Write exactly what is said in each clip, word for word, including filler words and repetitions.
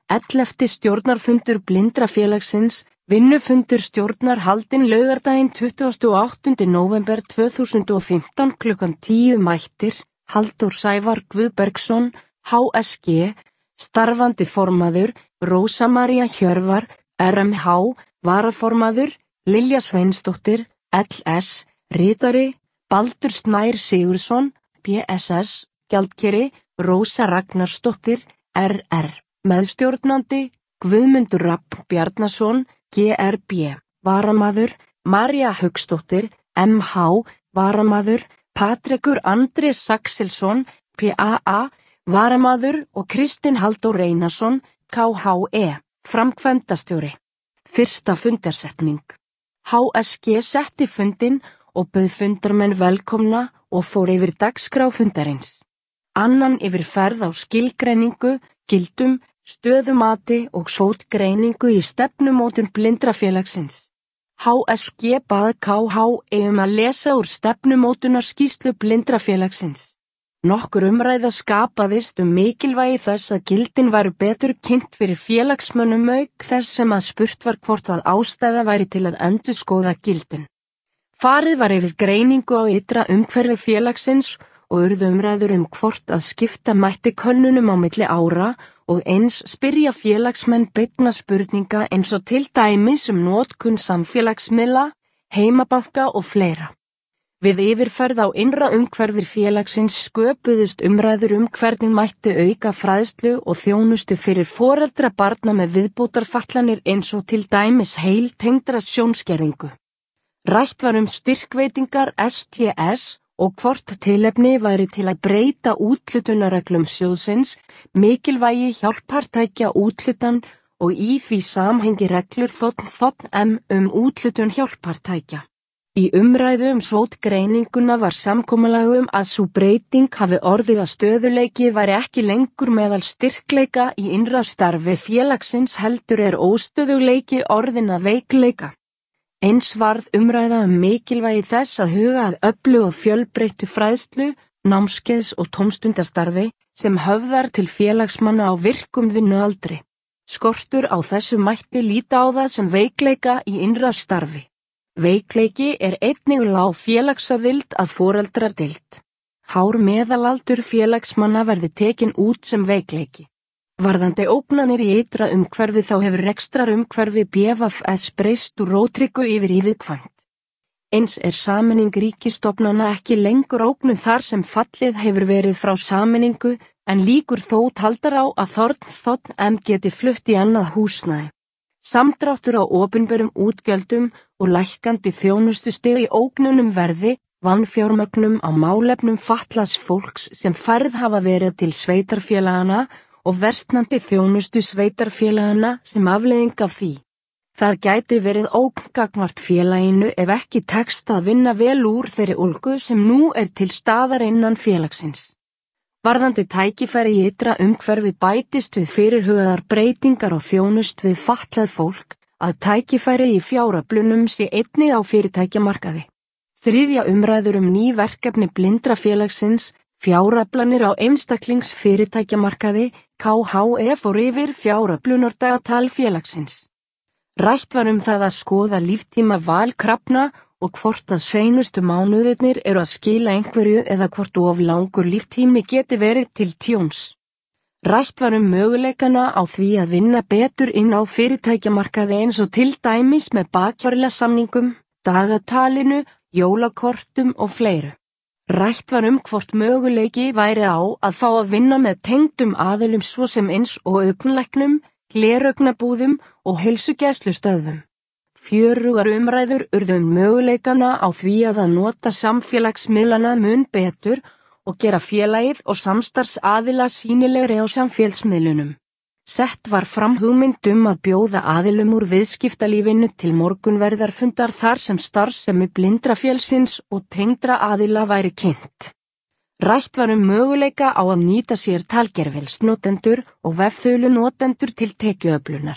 ellefti stjórnarfundur Blindrafélagsins, vinnufundur stjórnar haldinn laugardaginn tuttugasta og áttunda nóvember tvö þúsund og fimmtán klukkan tíu mættir, Halldór Sævar Guðbergsson, H S G, starfandi formaður, Rósa María Hjörvar, R M H, varaformaður, Lilja Sveinsdóttir, L S, ritari, Baldur Snær Sigurðsson, B S S, gjaldkeri, Rósa Ragnarsdóttir, R R, meðstjórnandi, Guðmundur Rafn Bjarnason, G R B, varamaður, María Hauksdóttir, M H, varamaður, Patrekur Andri Saxilsson, P A A, varamaður og Kristinn Halldór Einarsson, K H E, framkvæmdastjóri. Fyrsta fundarsetning. H S G setti fundinn og bauð fundarmenn velkomna og fór yfir dagskrá fundarins. Annan yfir ferð á skilgreiningu, gildum, stöðumati og svotgreiningu í stefnumótun Blindrafélagsins. H S G bað K H E um að lesa úr stefnumótunarskýrslu Blindrafélagsins. Nokkur umræða skapaðist um mikilvægi þess að gildin væru betur kynnt fyrir félagsmönnum auk þess sem að spurt var hvort að ástæða væri til að endurskoða gildin. Farið var yfir greiningu á ytra umhverfi félagsins og urðu umræður um hvort að skipta mætti könnunum á milli ára og eins spyrja félagsmenn beinna spurninga eins og til dæmis um notkun samfélagsmiðla, heimabanka og fleira. Við yfirferð á innra umhverfi félagsins sköpuðust umræður um hvernig mætti auka fræðslu og þjónustu fyrir foreldra barna með viðbótarfatlanir eins og til dæmis heiltengdra sjónskerðingu. Rætt var um styrkveitingar S T S og hvort tilefni væri til að breyta úthlutunarreglum sjóðsins, mikilvægi hjálpartækja úthlutan og í því samhengi reglur þ þ m um úthlutun hjálpartækja. Í umræðu um svotgreininguna var samkomulag um að sú breyting hafi orðið að stöðuleiki væri ekki lengur meðal styrkleika í innra starfi félagsins heldur er óstöðuleiki orðin að veikleika. Eins varð umræða um mikilvægi þess að huga að öflugu og fjölbreyttu fræðslu, námskeiðs og tómstundastarfi sem höfðar til félagsmanna á virkum vinnualdri. Skortur á þessu mætti líta á það sem veikleika í innra starfi. Veikleiki er einnig lág félagsaðild að foreldradild. Hár meðalaldur félagsmanna verði tekin út sem veikleiki. Varðandi ógnanir í ytra umhverfi þá hefur rekstrar umhverfi B V F S breyst úr rótryggu yfir í viðkvæmt. Eins er sameining ríkisstofnana ekki lengur ógnuð þar sem fallið hefur verið frá sameiningu en líkur þó taldar á að þ þ m geti flutt í annað húsnæði. Samdráttur á opinberum útgjöldum og lækkandi þjónustustig í ógnunum verði, vanfjármögnum á málefnum fatlaðs fólks sem færð hafa verið til sveitarfélagana og versnandi þjónustu sveitarfélagana sem afleiðing af því. Það gæti verið ógn gagnvart félaginu ef ekki tekst að vinna vel úr þeirri ólgu sem nú er til staðar innan félagsins. Varðandi tækifæri í ytra umhverfi bætist við fyrirhugaðar breytingar og þjónust við fatlað fólk að tækifæri í fjáröflunum sé einnig á fyrirtækjamarkaði. Þriðja umræður um ný verkefni Blindrafélagsins, fjáröflanir á einstaklingsfyrirtækjamarkaði, K H E fór yfir fjáröflunardagatal félagsins. Rætt var um það að skoða líftíma valkrafna og hvort að seinustu mánuðirnir eru að skila einhverju eða hvort of langur líftími geti verið til tjóns. Rætt var um möguleikana á því að vinna betur inn á fyrirtækjamarkaði eins og til dæmis með bakfjárlasamningum, dagatalinu, jólakortum og fleiru. Rætt var um hvort möguleiki væri á að fá að vinna með tengdum aðilum svo sem eins og augnlæknum, gleraugnabúðum og heilsugæslustöðvum. Fjörugar umræður urðu um möguleikana á því að að nota samfélagsmiðlana mun betur og gera félagið og samstarfsaðila sýnilegri á samfélagsmiðlunum. Sett var fram hugmynd um að bjóða aðilum úr viðskiptalífinu til morgunverðarfundar þar sem starfsemi Blindrafélagsins og tengdra aðila væri kynnt. Rætt var um möguleika á að nýta sér talgervilsnotendur og vefþjónunotendur til tekjuöflunar.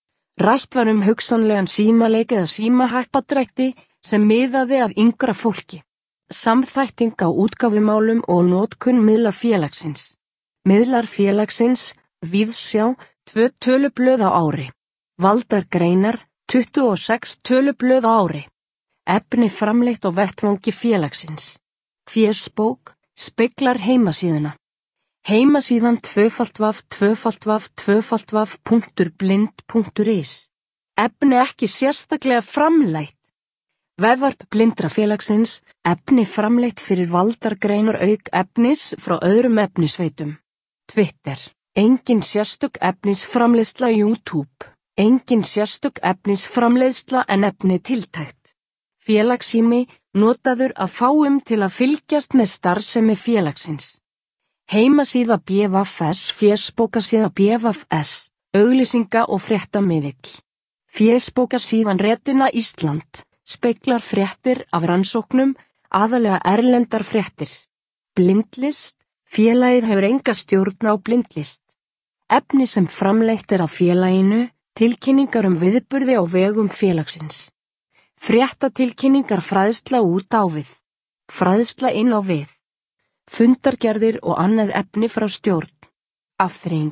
Rætt var um hugsanlegan símaleik eða símahæppadrætti sem miðaði að yngra fólki. Samþætting á útgáfumálum og notkun miðla félagsins. Miðlar félagsins, Víðsjá, tvö tölublöð á ári. Valdargreinar, tuttugu og sex tölublöð á ári. Efni framleitt á vettvangi félagsins. Fésbók, speglar heimasíðuna. Heimasíðan tvöfalt vaf tvöfalt vaf tvöfalt vaf punktur blind punktur is. Efni ekki sérstaklega framleitt. Vefvarp Blindrafélagsins, efni framleitt fyrir valdargreinar auk efnis frá öðrum efnisveitum. Twitter, engin sérstök efnisframleiðsla YouTube, engin sérstök efnisframleiðsla en efni tiltækt. Félagssími, notaður af fáum til að fylgjast með starfsemi félagsins. Heimasíða B V F S, fésbókasíða B V F S, auglýsinga og fréttamiðill. Fésbókasíðan Retina Ísland, speglar fréttir af rannsóknum, aðalega erlendar fréttir. Blindlist, félagið hefur enga stjórn á blindlist. Efni sem framleitt er af félaginu, tilkynningar um viðburði á vegum félagsins. Fréttatilkynningar fræðsla út á við. Fræðsla inn á við. Fundargerðir og annað efni frá stjórn. Afþreying.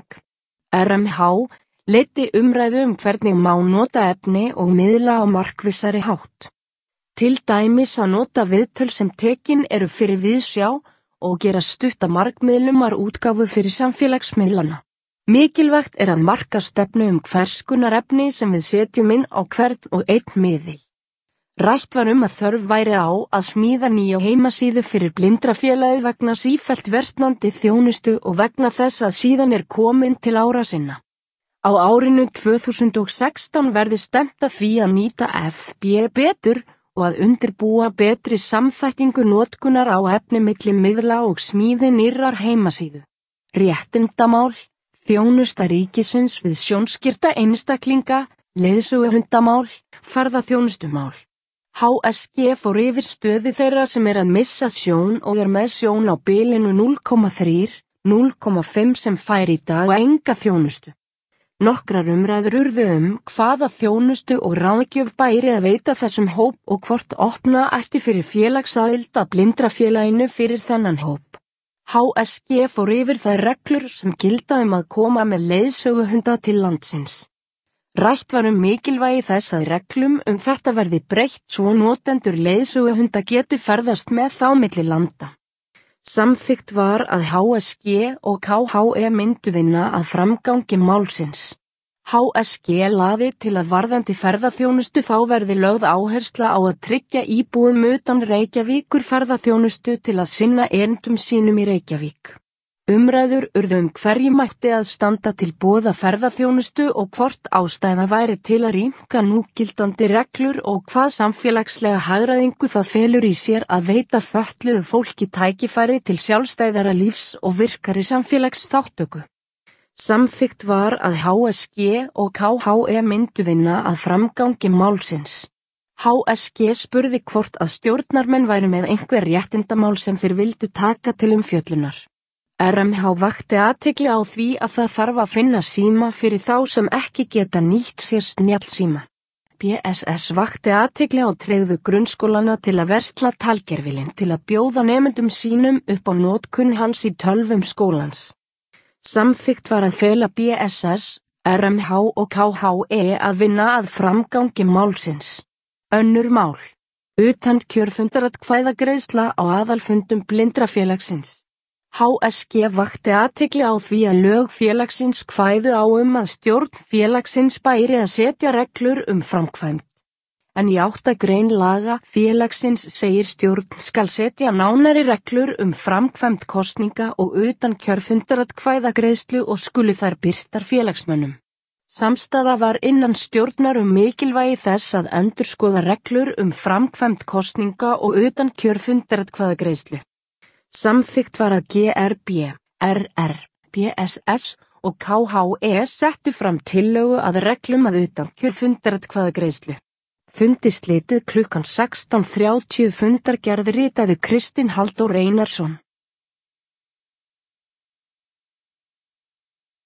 R M H leiddi umræðu um hvernig má nota efni og miðla á markvissari hátt. Til dæmis að nota viðtöl sem tekin eru fyrir viðsjá og gera stutta markmiðlumar útgáfu fyrir samfélagsmiðlana. Mikilvægt er að marka stefnu um hverskonar efni sem við setjum inn á hvern og einn miðil. Rætt var um að þörf væri á að smíða nýja heimasíðu fyrir Blindrafélagið vegna sífellt versnandi þjónustu og vegna þess að síðan er komin til ára sinna. Á árinu tvö þúsund og sextán verði stefnt að því að nýta F B betur og að undirbúa betri samþættingu notkunar á efni milli miðla og smíði nýrrar heimasíðu. Réttindamál, þjónusta ríkisins við sjónskirta einstaklinga, leiðsöguhundamál, ferðaþjónustumál. H S G fór yfir stöðu þeirra sem er að missa sjón og er með sjón á bilinu núll komma þrjú, núll komma fimm sem fær í dag og enga þjónustu. Nokkrar umræður urðu um hvaða þjónustu og ráðgjöf bæri að veita þessum hóp og hvort opna ætti fyrir félagsaðild að Blindrafélaginu fyrir þennan hóp. H S G fór yfir þær reglur sem gilda um að koma með leiðsöguhunda til landsins. Rætt var um mikilvægi þess að reglum um þetta verði breytt svo notendur leiðsöguhunda geti ferðast með þá milli landa. Samþykkt var að H S G og K H E myndu vinna að framgangi málsins. H S G laði til að varðandi ferðaþjónustu þá verði lögð áhersla á að tryggja íbúum utan Reykjavíkur ferðaþjónustu til að sinna erindum sínum í Reykjavík. Umræður urðu um hverju mætti að standa til boða ferðaþjónustu og hvort ástæða væri til að rýmka núgildandi reglur og hvað samfélagslega hagræðingu það felur í sér að veita fötluðu fólki tækifæri til sjálfstæðara lífs og virkari samfélagsþátttöku. Samþykkt var að H S G og K H E myndu vinna að framgangi málsins. H S G spurði hvort að stjórnarmenn væru með einhver réttindamál sem þeir vildu taka til umfjöllunar. R M H vakti athygli á því að það þarf að finna síma fyrir þá sem ekki geta nýtt sér snjallsíma. B S S vakti athygli á tregðu grunnskólana til að versla talgervilinn til að bjóða nemendum sínum upp á notkun hans í tölvum skólans. Samþykkt var að fela B S S, R M H og K H E að vinna að framgangi málsins. Önnur mál. Utan kjörfundaratkvæðagreiðsla á aðalfundum Blindrafélagsins. H S G vakti athygli á því að lög félagsins kvæðu á um að stjórn félagsins bæri að setja reglur um framkvæmd. En í átta grein laga félagsins segir stjórn skal setja nánari reglur um framkvæmd kosninga og utan kjörfundaratkvæðagreiðslu og skulu þær birtar félagsmönnum. Samstaða var innan stjórnar um mikilvægi þess að endurskoða reglur um framkvæmd kosninga og utan kjörfundaratkvæðagreiðslu. Samþykkt var að G R B, R R, B S S og K H E settu fram tillögu að reglum að utan kjörfundaratkvæðagreiðslu. Fundi slitið klukkan sextán þrjátíu fundargerð ritaði Kristinn Halldór Einarsson.